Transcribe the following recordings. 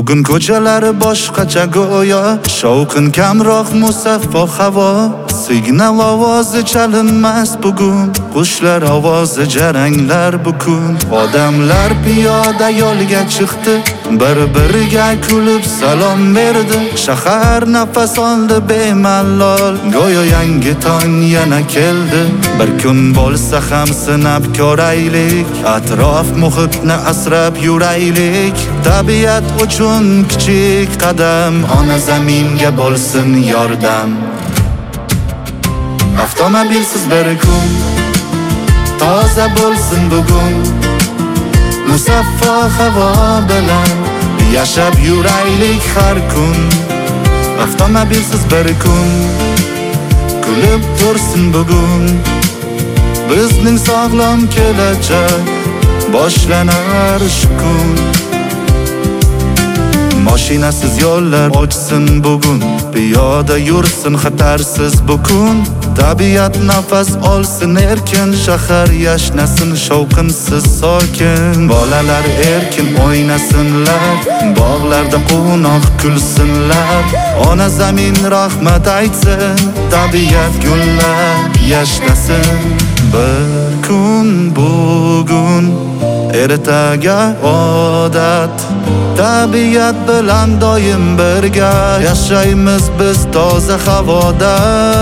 Bugun ko'chalari boshqacha go'yo, shovqin kamroq, musaffo havo. Signal ovozi chalinmas bugun, qushlar ovozi jaranglar bukun. Odamlar piyoda yo'lga chiqdi, bir-biriga kulib salom berdi. Shahar nafas oldi bemalol, go'yo yangi tong yana keldi. Bir kun bo'lsa ham sinab ko'raylik, atrof muhitni asrab yuraylik. Tabiat uchun kichik qadam, ona zaminga bo'lsin yordam. Avtomobilsiz bir kun, toza bo'lsin bugun. Musaffo havo bilan yashab yuraylik har kun. Avtomobilsiz bir kun, kulib tursin bugun. Bizning sog'lom kelajak boshlanar shu kun. Mashinasiz yo'llar ochsin bugun, piyoda yursin xatarsiz bukun. Tabiat nafas olsin erkin, shahar yashnasin shovqinsiz sokin. Bolalar erkin o'ynasinlar, bog'larda quvnoq kulsinlar. Ona zamin rahmat aytsin, tabiat gullab yashnasin. Bir kun bugun, ertaga odat. Tabiat bilan doim birga yashaymiz biz toza havoda.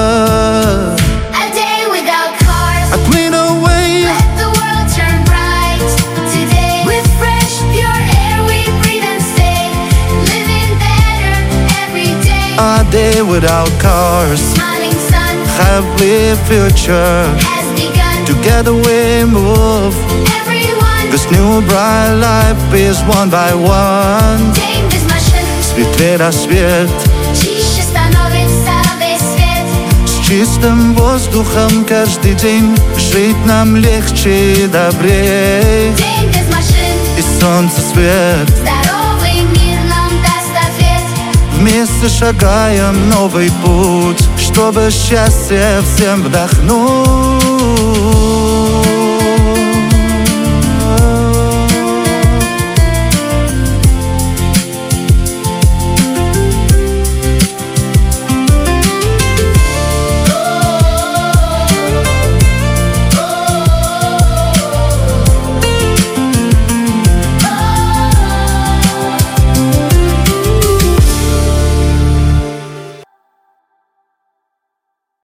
A day without cars, A cleaner way. let the world turn bright. Today with fresh pure air we breathe and stay, living better every day. A day without cars, Smiling sun happy future. has begun. Together we move, Everyone this new bright life is one by one. dень без машин, Светлее рассвет, чище становится весь свет. с чистым воздухом каждый день жить нам легче и добрее. День без машин, И солнце свет, здоровый мир нам даст ответ. вместе шагаем новый путь, чтобы счастье всем вдохнуть.